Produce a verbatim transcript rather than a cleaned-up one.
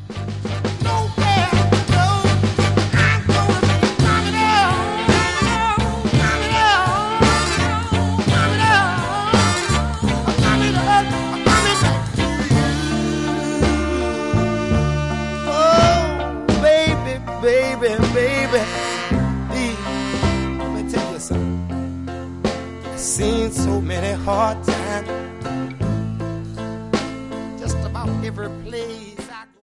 Nowhere to go. I'm gonna be coming out, coming out, coming out, coming up, coming back to you. Oh, baby, baby, baby. Let me tell you something. I've seen so many hard times. Just about every place